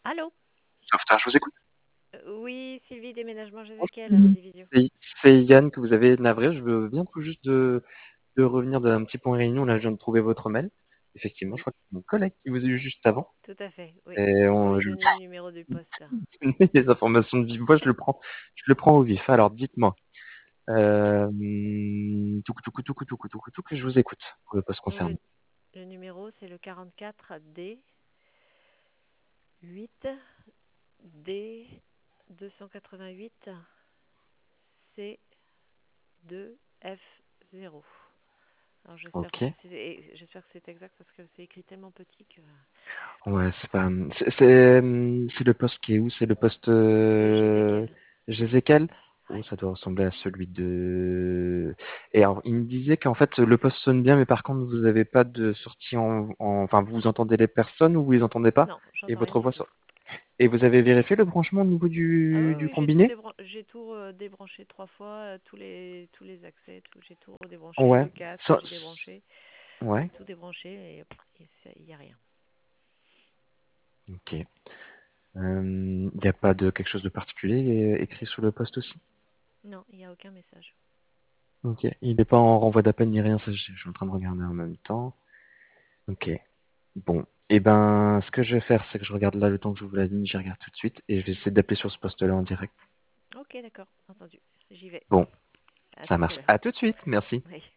Allô? Sauvetage, je vous écoute. Oui, Sylvie, déménagement Jézéquel, Oui. Divisio. C'est Yann que vous avez navré. Je veux bien tout juste de revenir d'un petit point réunion. Là, je viens de trouver votre mail. Effectivement, je Oui, crois que c'est mon collègue qui vous a eu juste avant. tout à fait. Oui, Et vous m'avez je donné le numéro du poste. donne les informations de vive voix, je le prends au vif. Alors, dites-moi. Que je vous écoute pour le poste Donc, concerné. le numéro, c'est le 44D 8 D 288 C 2 F 0. Alors, Ok. j'espère que c'est exact parce que c'est écrit tellement petit que Ouais, c'est pas. C'est le poste qui est où? C'est le poste de Jézéquel. Jézékel? Oh, Ouais. ça doit ressembler à celui de. Et alors, il me disait qu'en fait, le poste sonne bien, mais par contre, vous avez pas de sortie enfin, vous entendez les personnes ou vous les entendez pas? Non, Et j'entends rien votre du voix tout. Et vous avez vérifié le branchement au niveau Ah oui, du oui, combiné? j'ai tout débranché 3 fois, tous les accès, j'ai tout redébranché, Ouais. le casque, Ça, j'ai débranché, j'ai ouais. tout débranché et il n'y a rien. Ok. Il n'y a pas de quelque chose de particulier écrit sur le poste aussi? Non, il n'y a aucun message. Ok. Il n'est pas en renvoi d'appel ni rien, ça, je suis en train de regarder en même temps. Ok. Bon. Eh ben, ce que je vais faire, c'est que je regarde là le temps que j'ouvre la ligne, j'y regarde tout de suite et je vais essayer d'appeler sur ce poste-là en direct. Ok, d'accord, entendu. J'y vais. Bon, À ça tout à marche. l'heure. À tout de suite. Merci. Oui.